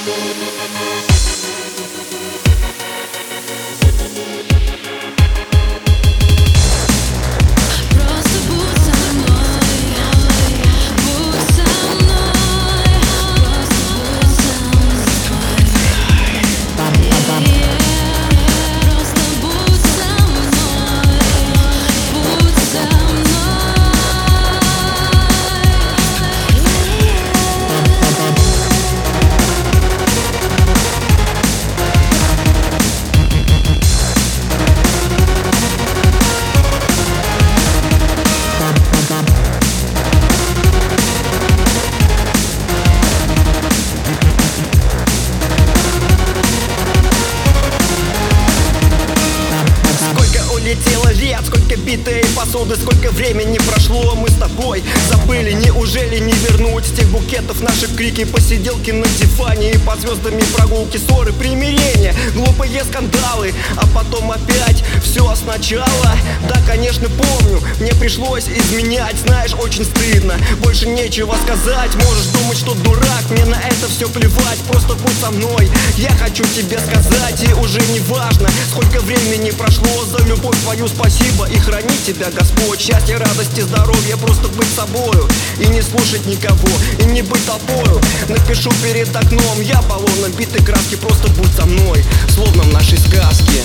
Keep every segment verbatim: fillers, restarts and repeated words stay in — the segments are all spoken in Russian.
Летело лет, сколько битой посуды, сколько времени прошло, мы с тобой забыли. Неужели не вернуть с тех букетов наши крики, посиделки на диване и под звездами прогулки, ссоры, примирения, глупые скандалы, а потом опять все сначала. Да, конечно, помню, мне пришлось изменять, знаешь, очень стыдно, больше нечего сказать. Можешь думать, что дурак, мне на это все плевать, просто будь со мной, я хочу тебе сказать. И уже не важно, сколько времени прошло, за любовь твою спасибо и храни тебя Господь. Счастья, радости, здоровья, просто быть собою и не слушать никого, и не быть толпою. Напишу перед окном, я полон набитой краски, просто будь со мной, словно в нашей сказке.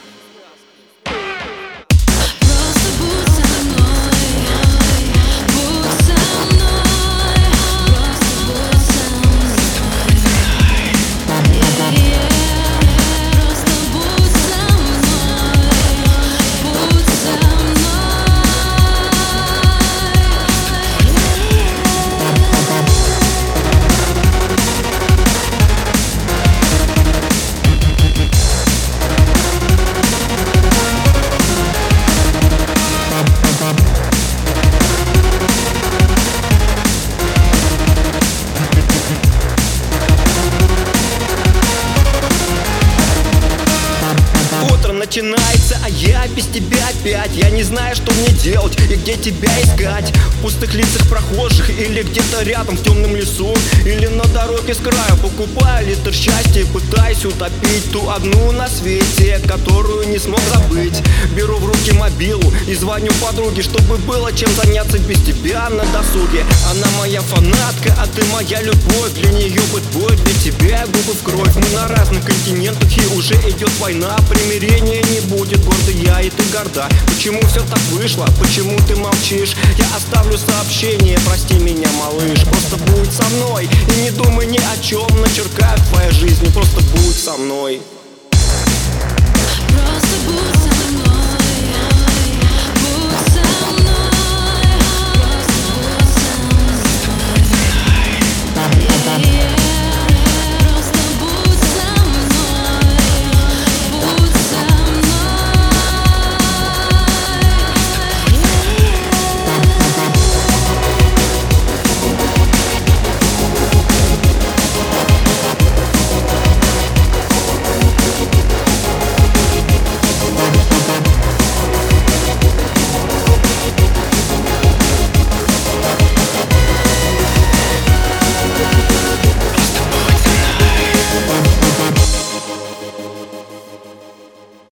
Начинается, а я без тебя опять. Я не знаю, что мне делать и где тебя искать. В пустых лицах прохожих или где-то рядом в темном лесу, или на дороге с краю. Покупаю литр счастья, пытаюсь утопить ту одну на свете, которую не смог забыть. Беру в руки мобилу и звоню подруге, чтобы было чем заняться без тебя на досуге. Она моя фанатка, а ты моя любовь. Для нее быть бой, для тебя губы в кровь. Мы на разных континентах и уже идет война. Примирения не будет, гордый я и ты горда. Почему все так вышло? Почему ты молчишь? Я оставлю сообщение, прости меня, малыш. Просто будь со мной и не думай ни о чем. Начеркаю в твоей жизни, просто будь со мной. Просто будь